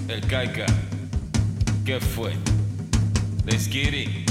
El Caica, ¿qué fue? Let's get it.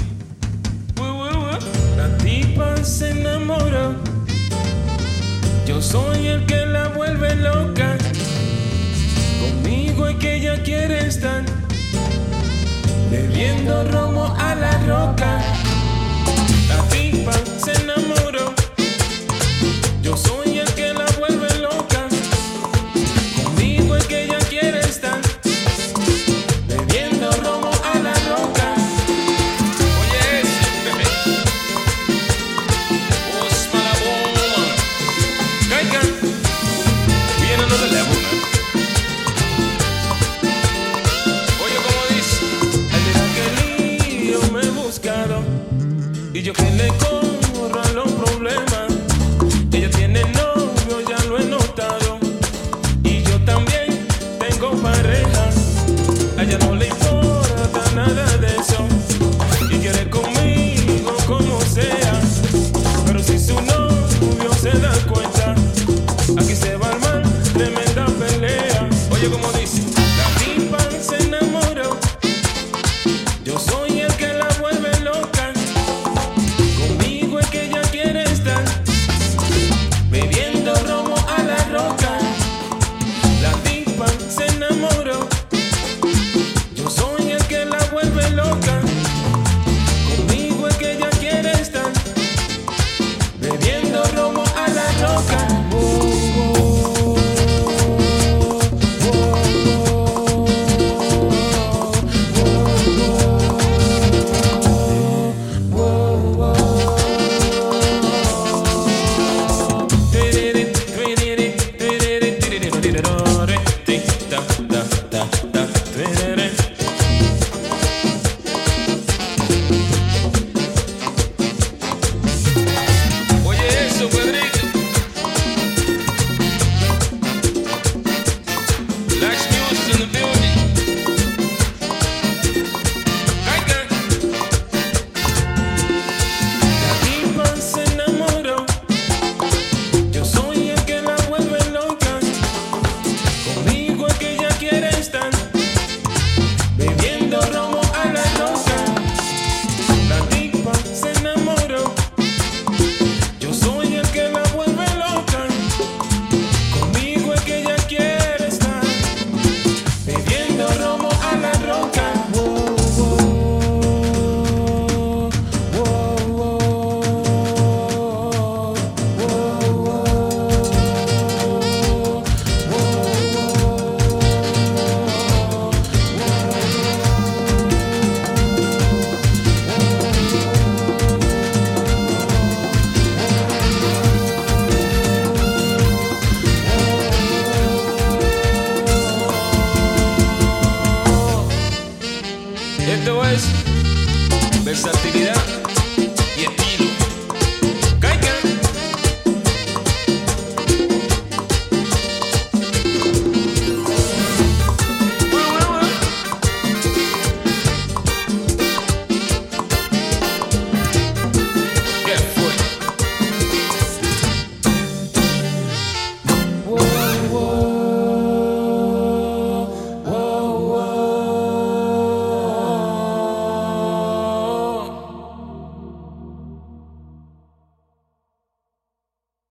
La tipa se enamoró. Yo soy el que la vuelve loca. Conmigo es que ella quiere estar, bebiendo romo a la roca. La tipa se enamoró. Yo soy el que la vuelve loca. Conmigo es que ella quiere estar, bebiendo romo a la roca. Oye, ese, bebé. Osma la bomba. Caica, Viene lo de la bomba. Oye, como dice. mira que lío me he buscado, y yo que le corro a los problemas. Ella tiene novio, ya lo he notado, y yo también tengo pareja. A ella no le importa nada de eso, y quiere conmigo como sea. Pero si su novio se da cuenta, aquí se va a armar tremenda pelea. Oye, como dice. La tipa se enamoró. Yo soy el que la vuelve loca. Conmigo es que ella quiere estar, bebiendo romo a la roca. La tipa se enamoró. Yo soy el que la vuelve loca. Conmigo es que ella quiere estar, bebiendo romo a la roca. Oye, eso, Pedrito. Lax Music in the building. Caica. La tipa se enamoró. Yo soy el que la vuelve loca. Conmigo es que ella quiere estar, bebiendo romo a la roca. La tipa se enamoró. Yo soy el que la vuelve loca. Conmigo es que ella quiere estar, bebiendo romo a la roca. Esto es versatilidad